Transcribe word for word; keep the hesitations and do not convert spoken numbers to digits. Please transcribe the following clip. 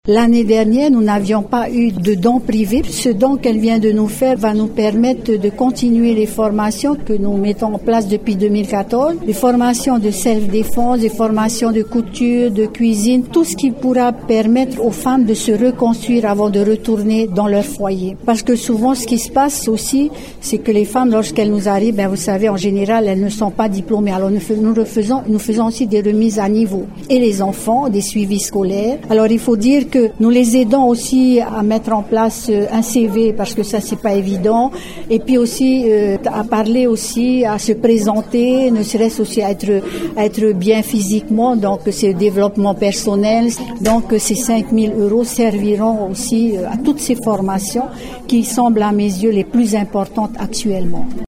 L'année dernière, nous n'avions pas eu de dons privés. Ce don qu'elle vient de nous faire va nous permettre de continuer les formations que nous mettons en place depuis deux mille quatorze. Les formations de self-défense, des formations de couture, de cuisine, tout ce qui pourra permettre aux femmes de se reconstruire avant de retourner dans leur foyer. Parce que souvent, ce qui se passe aussi, c'est que les femmes, lorsqu'elles nous arrivent, ben vous savez, en général, elles ne sont pas diplômées. Alors nous, nous, faisons, nous faisons aussi des remises à niveau. Et les enfants, des suivis scolaires. Alors il faut dire que nous les aidons aussi à mettre en place un C V parce que ça c'est pas évident, et puis aussi euh, à parler aussi, à se présenter, ne serait-ce aussi à être à être bien physiquement, donc c'est le développement personnel. Donc ces cinq mille euros serviront aussi à toutes ces formations qui semblent à mes yeux les plus importantes actuellement.